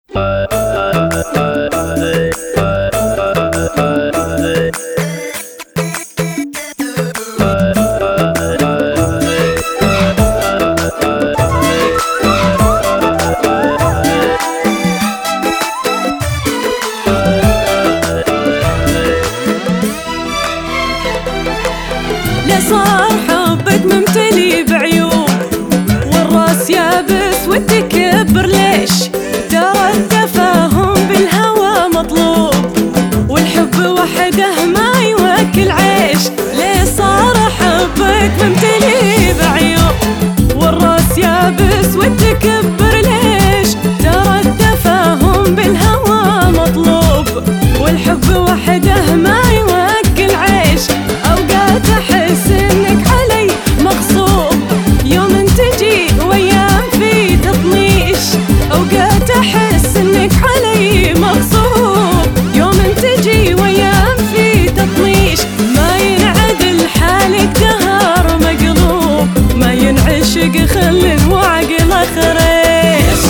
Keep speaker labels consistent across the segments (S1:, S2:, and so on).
S1: صار حبك ممتلي بعيوب والراس يابس والتكبر ليش؟ ترى التفاهم بالهوى مطلوب والحب وحده ما يوكل عيش. ليه صار حبك ممتلي بعيوب والراس يابس والتكبر ليش؟ ترى التفاهم بالهوى مطلوب والحب وحده ما يوكل عيش. أوقات أحس إنك علي مغصوب يوم تجي وأيام في تطنيش. أوقات أحس إنك علي مغصوب يوم تجي وأيام في تطنيش. ما ينعدل حالك دهر مقلوب ما ينعشق خل وعقله خريش.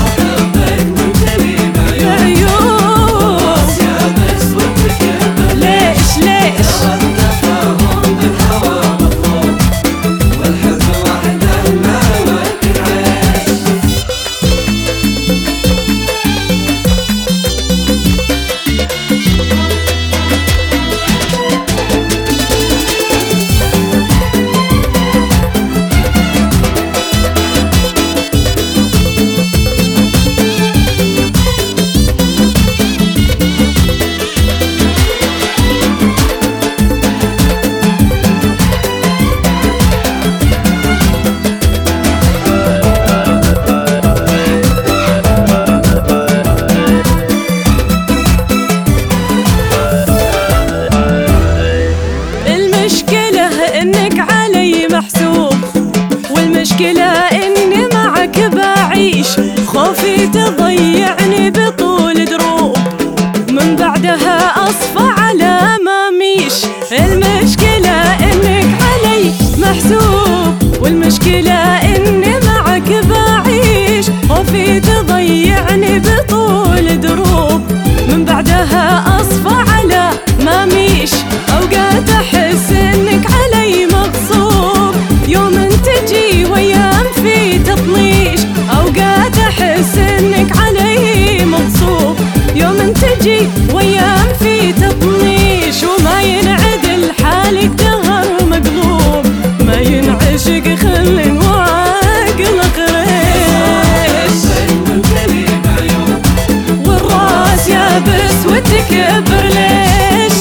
S1: إنك علي محسوب والمشكلة إني معك بعيش. خوفي تضيعني بطول دروب من بعدها أصفى على ما ميش. المشكلة إنك علي محسوب والمشكلة إني معك بعيش. خوفي تضيعني بطول دروب من بعدها أصفى على ما ميش. أوقات أحس إنك علي مغصوب يوم تجي وأيام في تطنيش. أوقات أحس إنك علي مغصوب يوم تجي وأيام في تطنيش. وما ينعدل حالك دهر مقلوب ما ينعشق خل وعقل قريش. والراس يابس والتكبر ليش؟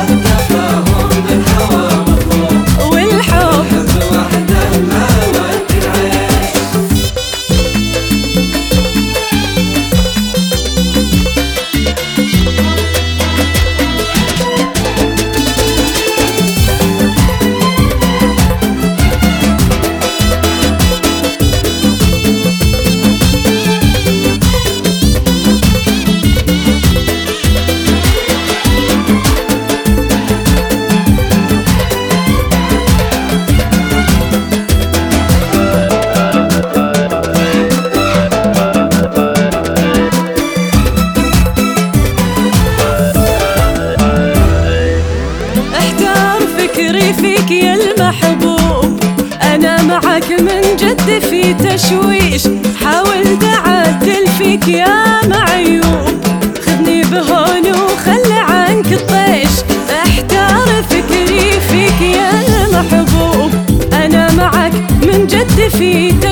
S1: فيك يا المحبوب أنا معك من جد في تشويش. حاول تعدل فيك يا معيوب خذني بهون وخلي عنك الطيش. احتار فكري فيك يا المحبوب أنا معك من جد في تشويش.